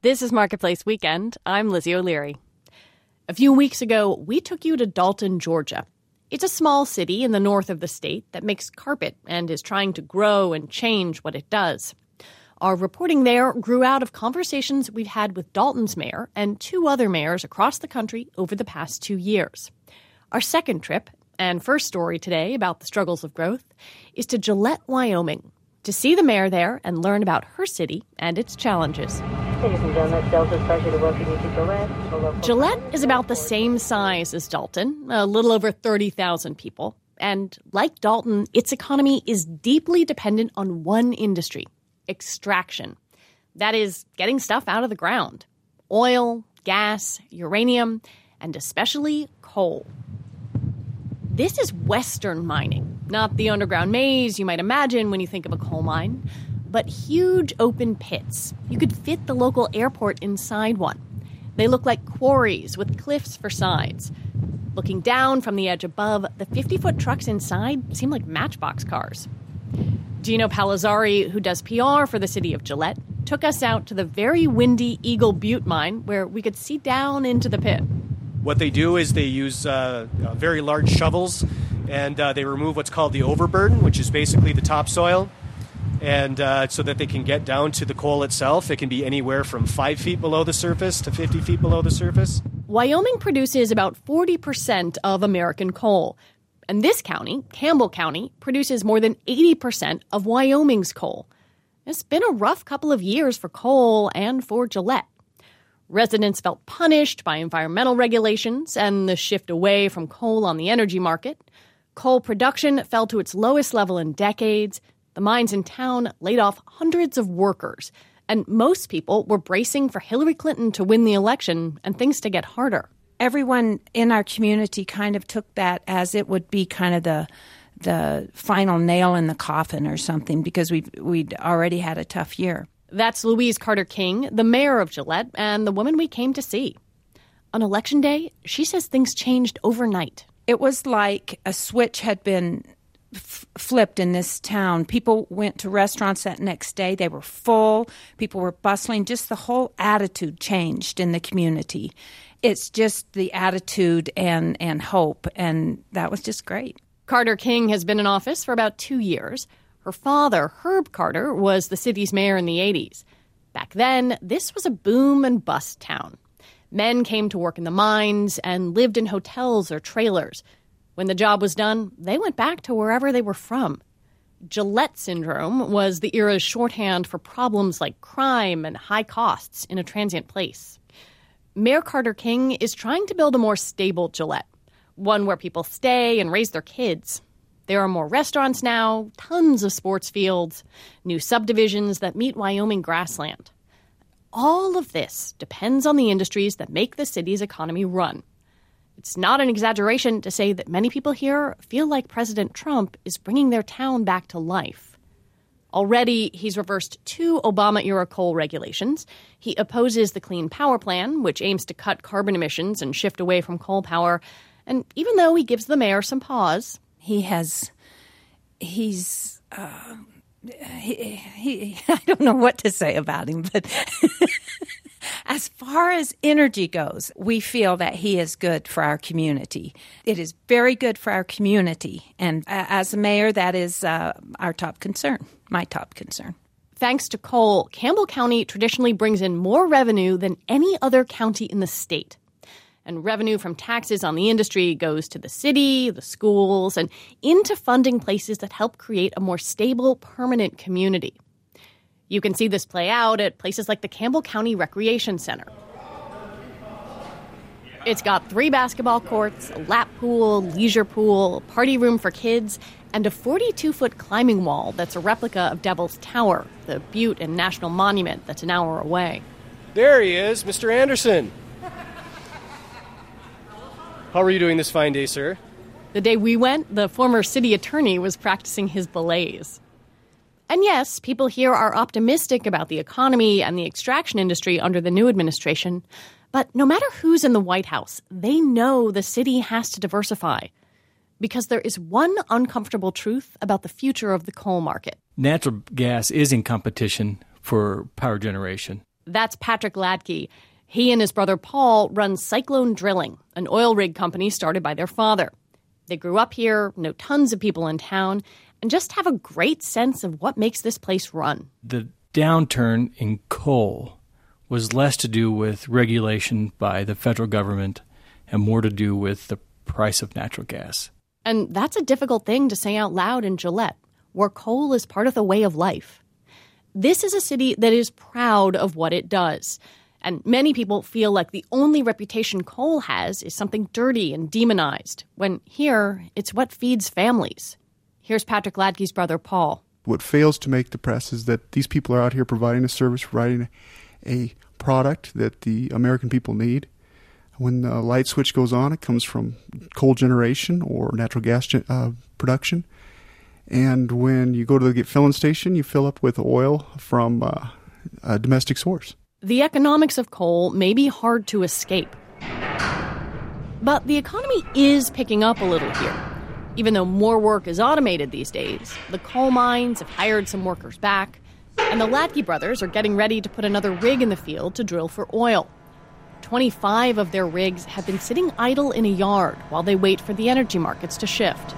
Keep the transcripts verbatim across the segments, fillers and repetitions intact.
This is Marketplace Weekend. I'm Lizzie O'Leary. A few weeks ago, we took you to Dalton, Georgia. It's a small city in the north of the state that makes carpet and is trying to grow and change what it does. Our reporting there grew out of conversations we've had with Dalton's mayor and two other mayors across the country over the past two years. Our second trip, and first story today about the struggles of growth, is to Gillette, Wyoming, to see the mayor there and learn about her city and its challenges. Ladies and gentlemen, Delta's pleasure to welcome you to Gillette. Gillette is about the same size as Dalton, a little over thirty thousand people. And like Dalton, its economy is deeply dependent on one industry, extraction. That is, getting stuff out of the ground. Oil, gas, uranium, and especially coal. This is Western mining, not the underground maze you might imagine when you think of a coal mine, but huge open pits. You could fit the local airport inside one. They look like quarries with cliffs for sides. Looking down from the edge above, the fifty-foot trucks inside seem like matchbox cars. Gino Palazzari, who does P R for the city of Gillette, took us out to the very windy Eagle Butte mine where we could see down into the pit. What they do is they use uh, uh, very large shovels, and uh, they remove what's called the overburden, which is basically the topsoil, and uh, so that they can get down to the coal itself. It can be anywhere from five feet below the surface to fifty feet below the surface. Wyoming produces about forty percent of American coal. And this county, Campbell County, produces more than eighty percent of Wyoming's coal. It's been a rough couple of years for coal and for Gillette. Residents felt punished by environmental regulations and the shift away from coal on the energy market. Coal production fell to its lowest level in decades. The mines in town laid off hundreds of workers. And most people were bracing for Hillary Clinton to win the election and things to get harder. Everyone in our community kind of took that as it would be kind of the the final nail in the coffin or something, because we we'd already had a tough year. That's Louise Carter King, the mayor of Gillette, and the woman we came to see. On election day, she says things changed overnight. It was like a switch had been f- flipped in this town. People went to restaurants that next day. They were full. People were bustling. Just the whole attitude changed in the community. It's just the attitude and, and hope, and that was just great. Carter King has been in office for about two years. Her father, Herb Carter, was the city's mayor in the eighties. Back then, this was a boom and bust town. Men came to work in the mines and lived in hotels or trailers. When the job was done, they went back to wherever they were from. Gillette syndrome was the era's shorthand for problems like crime and high costs in a transient place. Mayor Carter King is trying to build a more stable Gillette, one where people stay and raise their kids. There are more restaurants now, tons of sports fields, new subdivisions that meet Wyoming grassland. All of this depends on the industries that make the city's economy run. It's not an exaggeration to say that many people here feel like President Trump is bringing their town back to life. Already, he's reversed two Obama-era coal regulations. He opposes the Clean Power Plan, which aims to cut carbon emissions and shift away from coal power. And even though he gives the mayor some pause, He has, he's, uh, he, he, I don't know what to say about him, but as far as energy goes, we feel that he is good for our community. It is very good for our community. And uh, as a mayor, that is uh, our top concern, my top concern. Thanks to coal, Campbell County traditionally brings in more revenue than any other county in the state. And revenue from taxes on the industry goes to the city, the schools, and into funding places that help create a more stable, permanent community. You can see this play out at places like the Campbell County Recreation Center. It's got three basketball courts, a lap pool, leisure pool, a party room for kids, and a forty-two-foot climbing wall that's a replica of Devil's Tower, the Butte and National Monument that's an hour away. There he is, Mister Anderson. How are you doing this fine day, sir? The day we went, the former city attorney was practicing his belays. And yes, people here are optimistic about the economy and the extraction industry under the new administration. But no matter who's in the White House, they know the city has to diversify. Because there is one uncomfortable truth about the future of the coal market. Natural gas is in competition for power generation. That's Patrick Ladke. He and his brother Paul run Cyclone Drilling, an oil rig company started by their father. They grew up here, know tons of people in town, and just have a great sense of what makes this place run. The downturn in coal was less to do with regulation by the federal government and more to do with the price of natural gas. And that's a difficult thing to say out loud in Gillette, where coal is part of the way of life. This is a city that is proud of what it does. And many people feel like the only reputation coal has is something dirty and demonized, when here, it's what feeds families. Here's Patrick Ladke's brother, Paul. What fails to make the press is that these people are out here providing a service, providing a product that the American people need. When the light switch goes on, it comes from coal generation or natural gas uh, production. And when you go to the filling station, you fill up with oil from uh, a domestic source. The economics of coal may be hard to escape. But the economy is picking up a little here. Even though more work is automated these days, the coal mines have hired some workers back, and the Ladke brothers are getting ready to put another rig in the field to drill for oil. twenty-five of their rigs have been sitting idle in a yard while they wait for the energy markets to shift.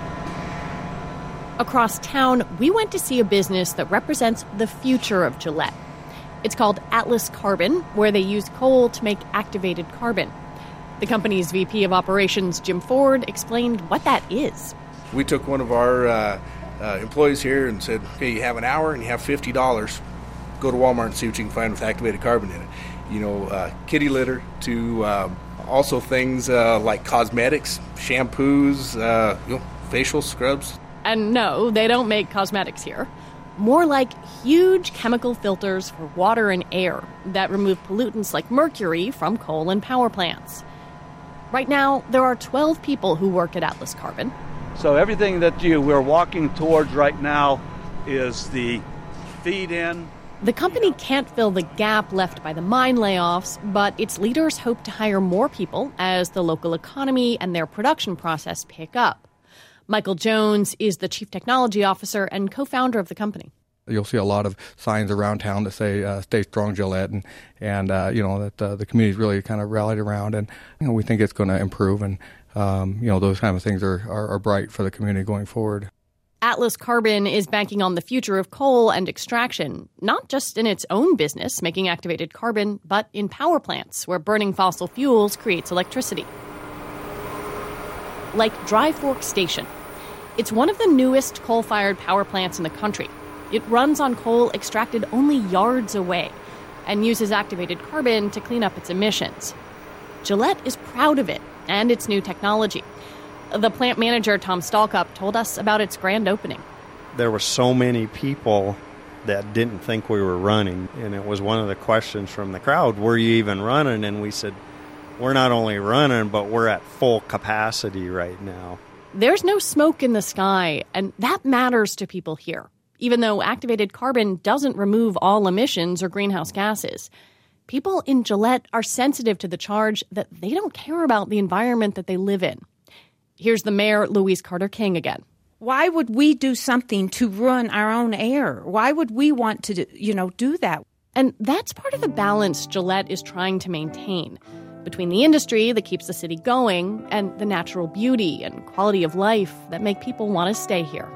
Across town, we went to see a business that represents the future of Gillette. It's called Atlas Carbon, where they use coal to make activated carbon. The company's V P of Operations, Jim Ford, explained what that is. We took one of our uh, uh, employees here and said, okay, you have an hour and you have fifty dollars. Go to Walmart and see what you can find with activated carbon in it. You know, uh, kitty litter to um, also things uh, like cosmetics, shampoos, uh, you know, facial scrubs. And no, they don't make cosmetics here. More like huge chemical filters for water and air that remove pollutants like mercury from coal and power plants. Right now, there are twelve people who work at Atlas Carbon. So everything that you we're walking towards right now is the feed-in. The company can't fill the gap left by the mine layoffs, but its leaders hope to hire more people as the local economy and their production process pick up. Michael Jones is the chief technology officer and co-founder of the company. You'll see a lot of signs around town that say uh, "Stay Strong, Gillette," and and uh, you know that uh, the community's really kind of rallied around, and you know we think it's going to improve, and um, you know those kind of things are, are are bright for the community going forward. Atlas Carbon is banking on the future of coal and extraction, not just in its own business, making activated carbon, but in power plants where burning fossil fuels creates electricity. Like Dry Fork Station. It's one of the newest coal-fired power plants in the country. It runs on coal extracted only yards away and uses activated carbon to clean up its emissions. Gillette is proud of it and its new technology. The plant manager, Tom Stalkup, told us about its grand opening. There were so many people that didn't think we were running, and it was one of the questions from the crowd, were you even running? And we said, we're not only running, but we're at full capacity right now. There's no smoke in the sky, and that matters to people here, even though activated carbon doesn't remove all emissions or greenhouse gases. People in Gillette are sensitive to the charge that they don't care about the environment that they live in. Here's the mayor, Louise Carter King, again. Why would we do something to ruin our own air? Why would we want to, you know, do that? And that's part of the balance Gillette is trying to maintain between the industry that keeps the city going and the natural beauty and quality of life that make people want to stay here.